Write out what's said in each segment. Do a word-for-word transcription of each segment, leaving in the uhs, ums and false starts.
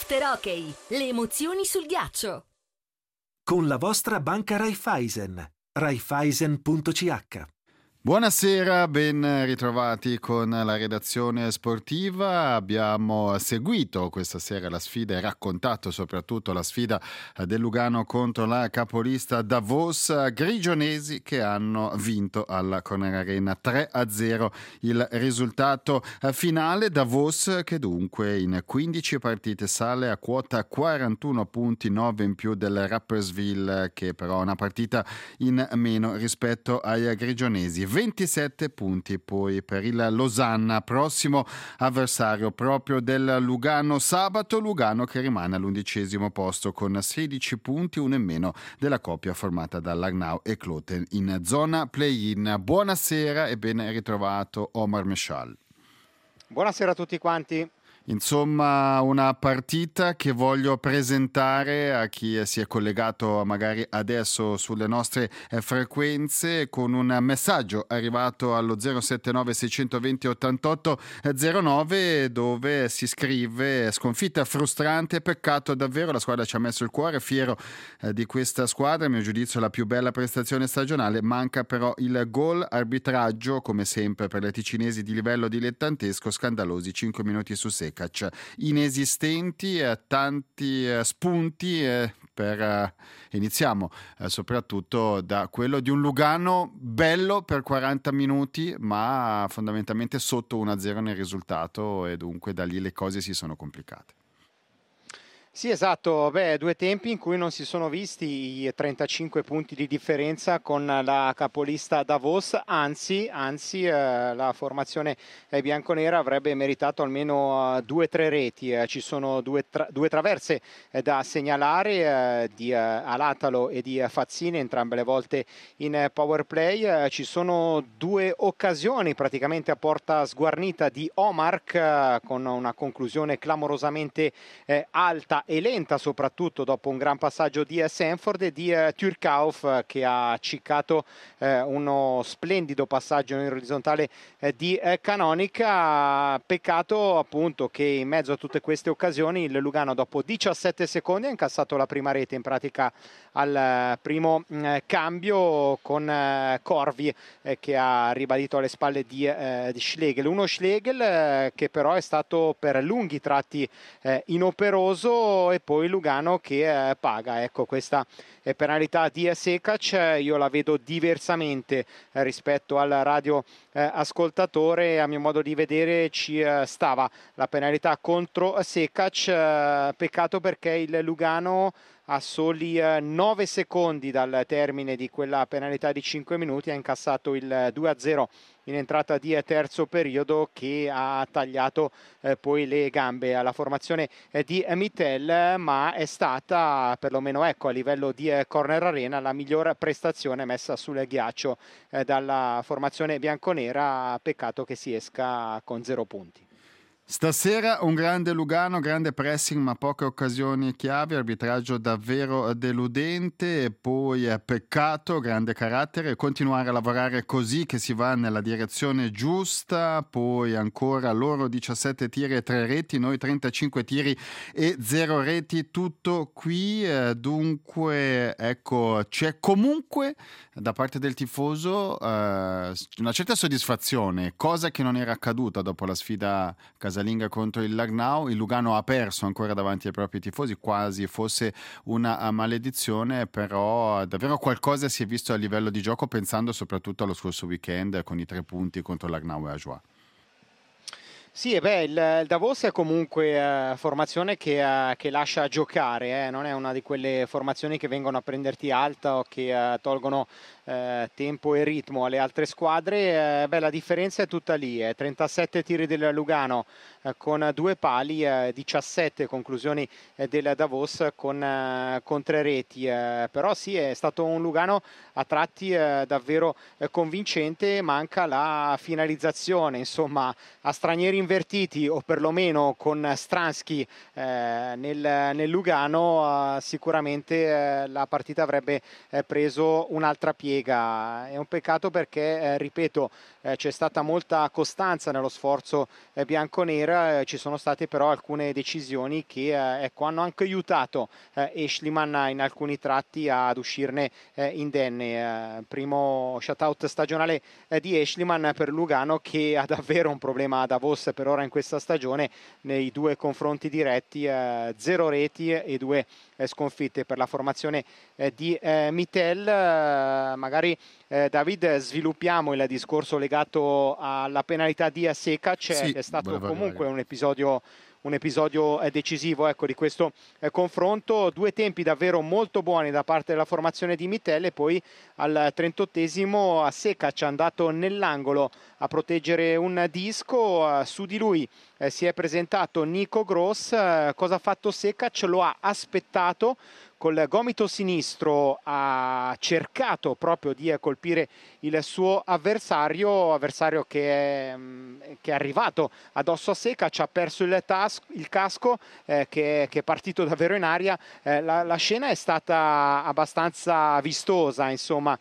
After Hockey, le emozioni sul ghiaccio. Con la vostra banca Raiffeisen. Raiffeisen punto c h. Buonasera, ben ritrovati con la redazione sportiva. Abbiamo seguito questa sera la sfida e raccontato soprattutto la sfida del Lugano contro la capolista Davos, grigionesi che hanno vinto alla Conera Arena tre a zero il risultato finale. Davos che dunque in quindici partite sale a quota quarantuno punti, nove in più del Rapperswil che però ha una partita in meno rispetto ai grigionesi. ventisette punti poi per il Losanna, prossimo avversario proprio del Lugano sabato. Lugano che rimane all'undicesimo posto con sedici punti, uno in meno della coppia formata da Langnau e Kloten in zona play-in. Buonasera e ben ritrovato Omar Meshal. Buonasera a tutti quanti. Insomma, una partita che voglio presentare a chi si è collegato magari adesso sulle nostre frequenze con un messaggio arrivato allo zero sette nove sei due zero ottantotto zero nove dove si scrive: sconfitta frustrante, peccato davvero, la squadra ci ha messo il cuore, fiero eh, di questa squadra, a mio giudizio la più bella prestazione stagionale, manca però il gol, arbitraggio come sempre per le ticinesi di livello dilettantesco, scandalosi cinque minuti su secca, inesistenti, eh, tanti eh, spunti eh, per eh, iniziamo eh, soprattutto da quello di un Lugano bello per quaranta minuti ma fondamentalmente sotto uno a zero nel risultato e dunque da lì le cose si sono complicate. Sì, esatto, beh, due tempi in cui non si sono visti i trentacinque punti di differenza con la capolista Davos, anzi, anzi eh, la formazione eh, bianconera avrebbe meritato almeno uh, due o tre reti. Eh, ci sono due, tra- due traverse eh, da segnalare eh, di eh, Alatalo e di eh, Fazzini, entrambe le volte in eh, power play. Eh, ci sono due occasioni praticamente a porta sguarnita di Omark eh, con una conclusione clamorosamente eh, alta e lenta, soprattutto dopo un gran passaggio di Sanford e di uh, Turkauf uh, che ha ciccato uh, uno splendido passaggio in orizzontale uh, di uh, Canonica. Peccato appunto che in mezzo a tutte queste occasioni il Lugano dopo diciassette secondi ha incassato la prima rete in pratica al uh, primo uh, cambio con uh, Corvi uh, che ha ribadito alle spalle di, uh, di Schlegel, uno Schlegel uh, che però è stato per lunghi tratti uh, inoperoso e poi Lugano che eh, paga. Ecco, questa eh, penalità di Sekac eh, io la vedo diversamente eh, rispetto al radio eh, ascoltatore. A mio modo di vedere ci eh, stava la penalità contro Sekac, eh, peccato perché il Lugano a soli eh, nove secondi dal termine di quella penalità di cinque minuti ha incassato il due a zero in entrata di terzo periodo che ha tagliato eh, poi le gambe alla formazione eh, di Mittel, ma è stata perlomeno ecco a livello di eh, Corner Arena la miglior prestazione messa sul ghiaccio eh, dalla formazione bianconera. Peccato che si esca con zero punti. Stasera un grande Lugano, grande pressing ma poche occasioni chiavi, arbitraggio davvero deludente e poi eh, peccato, grande carattere, continuare a lavorare così che si va nella direzione giusta, poi ancora loro diciassette tiri e tre reti, noi trentacinque tiri e zero reti, tutto qui, eh, dunque ecco c'è comunque da parte del tifoso eh, una certa soddisfazione, cosa che non era accaduta dopo la sfida casalinga contro il Langnau. Il Lugano ha perso ancora davanti ai propri tifosi, quasi fosse una maledizione, però davvero qualcosa si è visto a livello di gioco, pensando soprattutto allo scorso weekend con i tre punti contro Langnau e Ajoie. Sì, e beh, il, il Davos è comunque uh, formazione che, uh, che lascia giocare, eh? Non è una di quelle formazioni che vengono a prenderti alta o che uh, tolgono uh, tempo e ritmo alle altre squadre. Uh, beh, la differenza è tutta lì, eh? trentasette tiri del Lugano uh, con due pali, uh, diciassette conclusioni uh, del Davos con, uh, con tre reti, uh, però sì, è stato un Lugano a tratti uh, davvero uh, convincente, manca la finalizzazione, insomma, a stranieri invertiti o perlomeno con Stransky eh, nel, nel Lugano eh, sicuramente eh, la partita avrebbe eh, preso un'altra piega. Lega. È un peccato perché, eh, ripeto, eh, c'è stata molta costanza nello sforzo eh, bianconera, eh, ci sono state però alcune decisioni che eh, ecco, hanno anche aiutato eh, Esiliman in alcuni tratti ad uscirne eh, indenne. Eh, primo shutout stagionale eh, di Esiliman per Lugano, che ha davvero un problema a Davos per ora in questa stagione, nei due confronti diretti, eh, zero reti e due eh, sconfitte per la formazione eh, di eh, Mittel. Eh, magari eh, David, sviluppiamo il discorso legato alla penalità di Sekac. Sì, è stato comunque un episodio un episodio eh, decisivo, ecco, di questo eh, confronto. Due tempi davvero molto buoni da parte della formazione di Mittel, e poi al trentottesimo Sekac è andato nell'angolo a proteggere un disco, eh, su di lui eh, si è presentato Nico Gross. Eh, cosa ha fatto Sekac? Lo ha aspettato col gomito sinistro, ha cercato proprio di colpire il suo avversario, avversario che è, che è arrivato addosso a Sekac, ha perso il, tas- il casco eh, che, che è partito davvero in aria. Eh, la, la scena è stata abbastanza vistosa, insomma.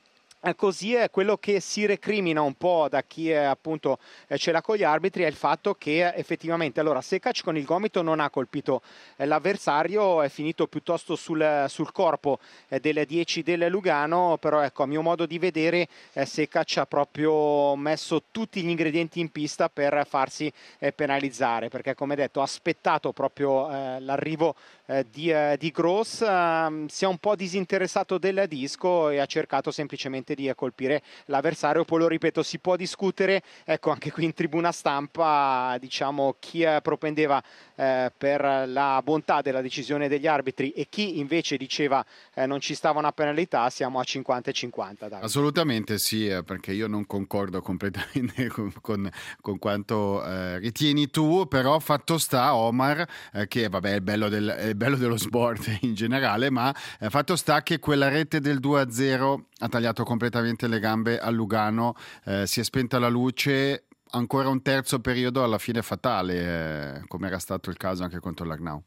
Così è quello che si recrimina un po' da chi è, appunto eh, ce l'ha con gli arbitri, è il fatto che eh, effettivamente allora Sekac con il gomito non ha colpito eh, l'avversario, è finito piuttosto sul, sul corpo eh, delle dieci del Lugano, però ecco, a mio modo di vedere eh, Sekac ha proprio messo tutti gli ingredienti in pista per farsi eh, penalizzare, perché come detto ha aspettato proprio eh, l'arrivo eh, di, eh, di Gross, eh, si è un po' disinteressato del disco e ha cercato semplicemente di colpire l'avversario. Poi lo ripeto, si può discutere, ecco, anche qui in tribuna stampa, diciamo, chi propendeva eh, per la bontà della decisione degli arbitri e chi invece diceva eh, non ci stava una penalità. Siamo a cinquanta e cinquanta. Dai. Assolutamente sì, eh, perché io non concordo completamente con, con, con quanto eh, ritieni tu, però fatto sta, Omar, eh, che vabbè è il bello, del, è il bello dello sport in generale, ma eh, fatto sta che quella rete del due a zero ha tagliato completamente le gambe a Lugano, eh, si è spenta la luce, ancora un terzo periodo alla fine fatale, eh, come era stato il caso anche contro l'Arnau.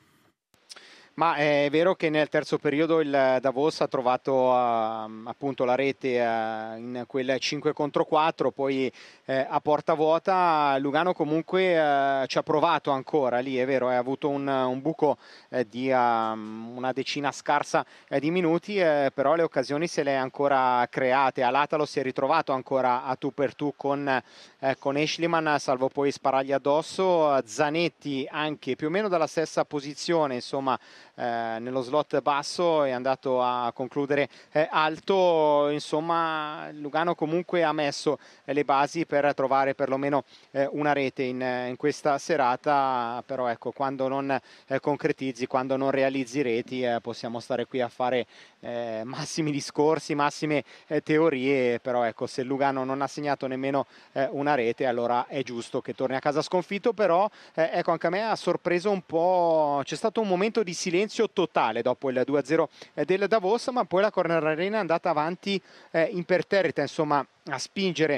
Ma è vero che nel terzo periodo il Davos ha trovato uh, appunto la rete uh, in quel cinque contro quattro, poi eh, a porta vuota. Lugano comunque uh, ci ha provato ancora lì, è vero, ha avuto un, un buco eh, di uh, una decina scarsa eh, di minuti, eh, però le occasioni se le ha ancora create. Alatalo si è ritrovato ancora a tu per tu con, eh, con Esiliman, salvo poi sparargli addosso. Zanetti anche più o meno dalla stessa posizione, insomma, Eh, nello slot basso, è andato a concludere eh, alto. Insomma, Lugano comunque ha messo eh, le basi per trovare perlomeno eh, una rete in, in questa serata, però ecco, quando non eh, concretizzi, quando non realizzi reti, eh, possiamo stare qui a fare eh, massimi discorsi, massime eh, teorie, però ecco, se Lugano non ha segnato nemmeno eh, una rete, allora è giusto che torni a casa sconfitto. Però eh, ecco, anche a me ha sorpreso un po', c'è stato un momento di silenzio totale dopo il due a zero del Davos, ma poi la Corner Arena è andata avanti eh, imperterrita, insomma, a spingere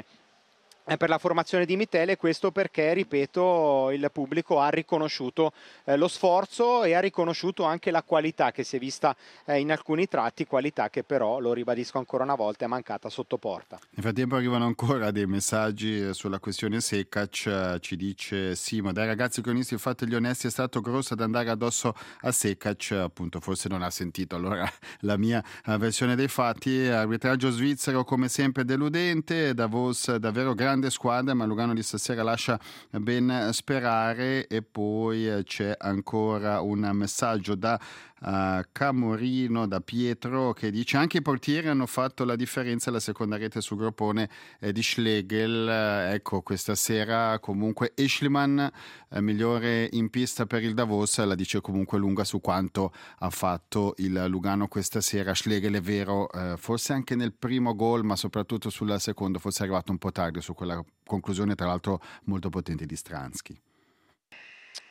per la formazione di Mittel, questo perché, ripeto, il pubblico ha riconosciuto eh, lo sforzo e ha riconosciuto anche la qualità che si è vista eh, in alcuni tratti, qualità che però, lo ribadisco ancora una volta, è mancata sotto porta. Nel frattempo arrivano ancora dei messaggi sulla questione Sekac. Ci dice Simo: dai ragazzi cronisti, fate gli onesti, è stato Gross ad andare addosso a Sekac, appunto forse non ha sentito allora la mia versione dei fatti. Arbitraggio svizzero come sempre deludente, Davos davvero grande squadra, ma Lugano di stasera lascia ben sperare. E poi c'è ancora un messaggio da uh, Camorino, da Pietro, che dice: anche i portieri hanno fatto la differenza, la seconda rete sul groppone eh, di Schlegel. Uh, ecco, questa sera comunque Esiliman eh, migliore in pista per il Davos, la dice comunque lunga su quanto ha fatto il Lugano questa sera. Schlegel è vero, eh, forse anche nel primo gol, ma soprattutto sul secondo, forse è arrivato un po' tardi su quella conclusione, tra l'altro molto potente di Stransky.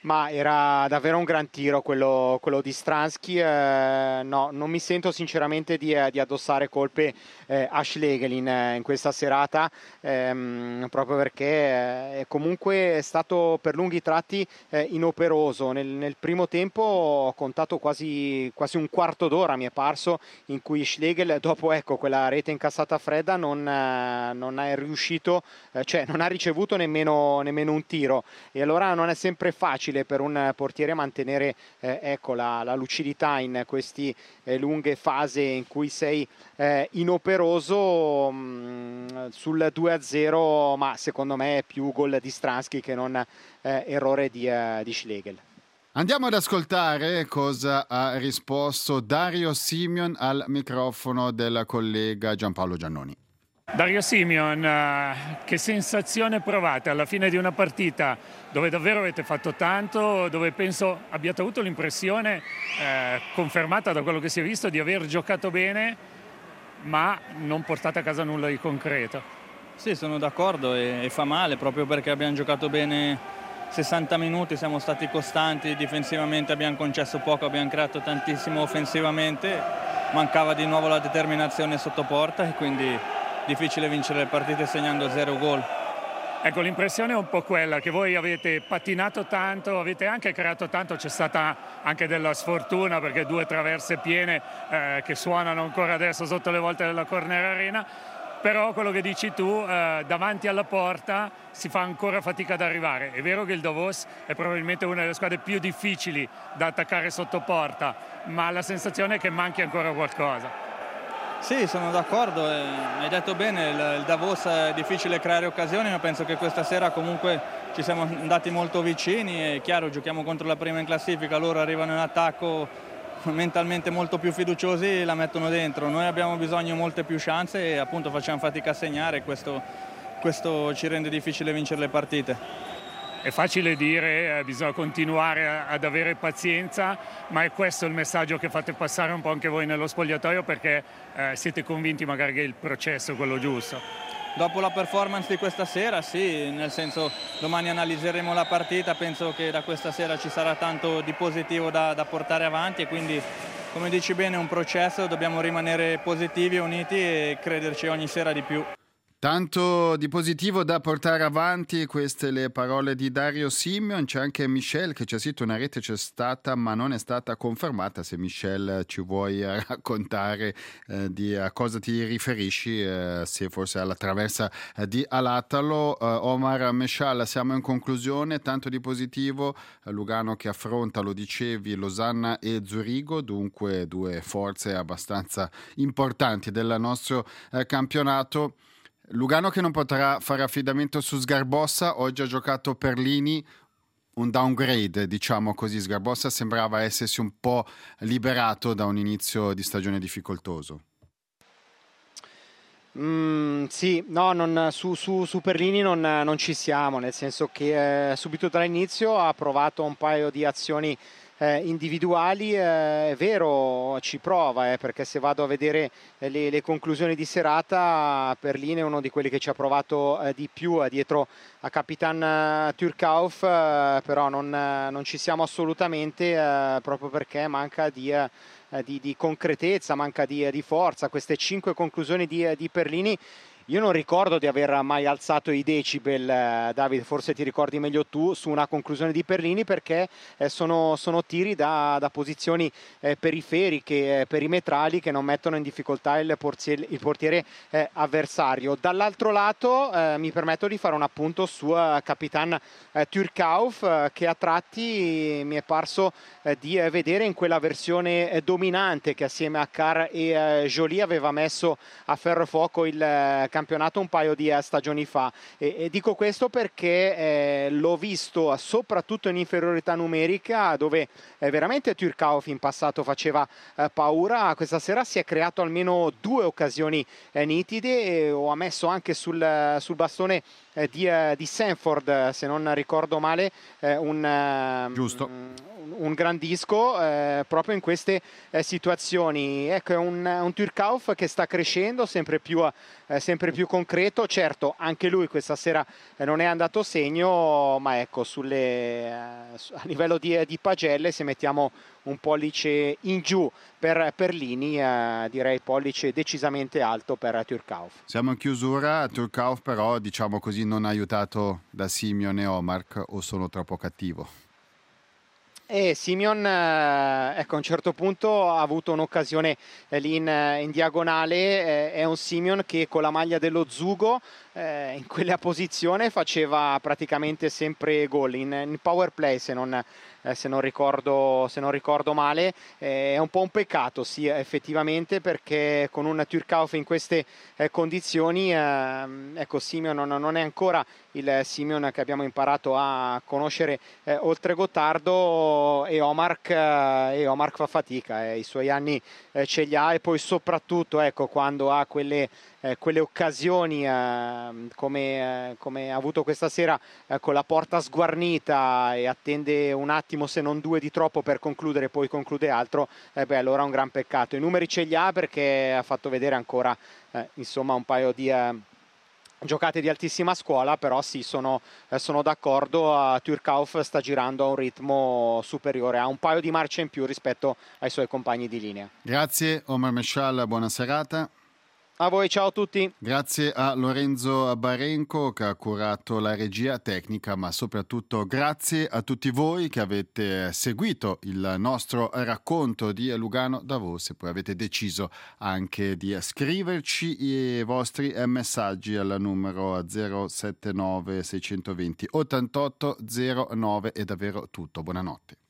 Ma era davvero un gran tiro quello, quello di Stransky, eh, no, non mi sento sinceramente di, di addossare colpe eh, a Schlegel in, in questa serata, ehm, proprio perché eh, comunque è stato per lunghi tratti eh, inoperoso. Nel, nel primo tempo ho contato quasi, quasi un quarto d'ora, mi è parso, in cui Schlegel, dopo ecco, quella rete incassata fredda, non, eh, non è riuscito, eh, cioè non ha ricevuto nemmeno, nemmeno un tiro, e allora non è sempre facile per un portiere mantenere eh, ecco, la, la lucidità in queste eh, lunghe fasi in cui sei eh, inoperoso. Mh, sul due a zero, ma secondo me è più gol di Stransky che non eh, errore di, uh, di Schlegel. Andiamo ad ascoltare cosa ha risposto Dario Simeon al microfono del collega Giampaolo Giannoni. Dario Simeon, uh, che sensazione provate alla fine di una partita dove davvero avete fatto tanto, dove penso abbiate avuto l'impressione, eh, confermata da quello che si è visto, di aver giocato bene, ma non portate a casa nulla di concreto? Sì, sono d'accordo, e, e fa male proprio perché abbiamo giocato bene sessanta minuti, siamo stati costanti, difensivamente abbiamo concesso poco, abbiamo creato tantissimo offensivamente, mancava di nuovo la determinazione sotto porta e quindi difficile vincere le partite segnando zero gol. Ecco, l'impressione è un po' quella che voi avete pattinato tanto, avete anche creato tanto, c'è stata anche della sfortuna perché due traverse piene eh, che suonano ancora adesso sotto le volte della Corner Arena, però quello che dici tu, eh, davanti alla porta si fa ancora fatica ad arrivare. È vero che il Davos è probabilmente una delle squadre più difficili da attaccare sotto porta, ma la sensazione è che manchi ancora qualcosa. Sì, sono d'accordo, eh, hai detto bene, il, il Davos è difficile creare occasioni, ma penso che questa sera comunque ci siamo andati molto vicini. È chiaro, giochiamo contro la prima in classifica, loro arrivano in attacco mentalmente molto più fiduciosi e la mettono dentro. Noi abbiamo bisogno di molte più chance e appunto facciamo fatica a segnare, questo, questo ci rende difficile vincere le partite. È facile dire, eh, bisogna continuare a, ad avere pazienza, ma è questo il messaggio che fate passare un po' anche voi nello spogliatoio, perché eh, siete convinti magari che il processo è quello giusto? Dopo la performance di questa sera sì, nel senso domani analizzeremo la partita, penso che da questa sera ci sarà tanto di positivo da, da portare avanti e quindi, come dici bene, è un processo, dobbiamo rimanere positivi e uniti e crederci ogni sera di più. Tanto di positivo da portare avanti, queste le parole di Dario Simeon. C'è anche Michel che ci ha scritto: una rete c'è stata ma non è stata confermata. Se Michel ci vuoi raccontare eh, di a cosa ti riferisci, eh, se forse alla traversa eh, di Alatalo. eh, Omar Meshal, siamo in conclusione, tanto di positivo, eh, Lugano che affronta, lo dicevi, Losanna e Zurigo, dunque due forze abbastanza importanti del nostro eh, campionato. Lugano che non potrà fare affidamento su Sgarbossa, oggi ha giocato Perlini, un downgrade diciamo così. Sgarbossa sembrava essersi un po' liberato da un inizio di stagione difficoltoso. Mm, sì, no, non, su, su, su Perlini non, non ci siamo, nel senso che eh, subito dall'inizio ha provato un paio di azioni Eh, individuali, eh, è vero, ci prova, eh, perché se vado a vedere eh, le, le conclusioni di serata, Perlini è uno di quelli che ci ha provato eh, di più eh, dietro a Capitan eh, Türkauf, eh, però non, eh, non ci siamo assolutamente, eh, proprio perché manca di, eh, di, di concretezza, manca di, di forza. Queste cinque conclusioni di, di Perlini, io non ricordo di aver mai alzato i decibel, eh, Davide, forse ti ricordi meglio tu, su una conclusione di Perlini, perché eh, sono, sono tiri da, da posizioni eh, periferiche, eh, perimetrali, che non mettono in difficoltà il, portiere, il portiere eh, avversario. Dall'altro lato eh, mi permetto di fare un appunto su uh, Capitan eh, Türkauf, eh, che a tratti mi è parso eh, di eh, vedere in quella versione eh, dominante che assieme a Carr e eh, Joly aveva messo a ferro fuoco il eh, campionato un paio di uh, stagioni fa, e, e dico questo perché eh, l'ho visto soprattutto in inferiorità numerica, dove eh, veramente Türkauf in passato faceva eh, paura. Questa sera si è creato almeno due occasioni eh, nitide, e ho messo anche sul, sul bastone eh, di, uh, di Sanford, se non ricordo male, eh, un, uh, Giusto. un, un gran disco eh, proprio in queste eh, situazioni. Ecco, è un, un Turkov che sta crescendo sempre più, eh, sempre più concreto. Certo, anche lui questa sera eh, non è andato segno, ma ecco, sulle, eh, a livello di, di pagelle, se mettiamo un pollice in giù per, per Lini, eh, direi pollice decisamente alto per Turkov. Siamo in chiusura. Turkov però, diciamo così, non aiutato da Simeon e Omar, o sono troppo cattivo? E Simeon, eh, ecco, a un certo punto ha avuto un'occasione eh, lì in, in diagonale. Eh, è un Simeon che con la maglia dello Zugo eh, in quella posizione faceva praticamente sempre gol in, in power play, se non, eh, se non ricordo, se non ricordo male. Eh, è un po' un peccato, sì, effettivamente, perché con un Turkov in queste eh, condizioni, eh, ecco, Simeon non, non è ancora il Simeon che abbiamo imparato a conoscere eh, oltre Gottardo, e Omar, eh, e Omar fa fatica, eh, i suoi anni eh, ce li ha, e poi soprattutto ecco, quando ha quelle, eh, quelle occasioni eh, come, eh, come ha avuto questa sera eh, con la porta sguarnita e attende un attimo se non due di troppo per concludere, poi conclude altro, eh, beh, allora è un gran peccato. I numeri ce li ha perché ha fatto vedere ancora eh, insomma un paio di eh, giocate di altissima scuola, però sì, sono, eh, sono d'accordo. uh, Turkov sta girando a un ritmo superiore, ha un paio di marce in più rispetto ai suoi compagni di linea. Grazie Omar Mescial, buona serata. A voi, ciao a tutti. Grazie a Lorenzo Barenco che ha curato la regia tecnica, ma soprattutto grazie a tutti voi che avete seguito il nostro racconto di Lugano Davos, e poi avete deciso anche di scriverci i vostri messaggi al numero zero sette nove sei due zero ottantotto zero nove. È davvero tutto, buonanotte.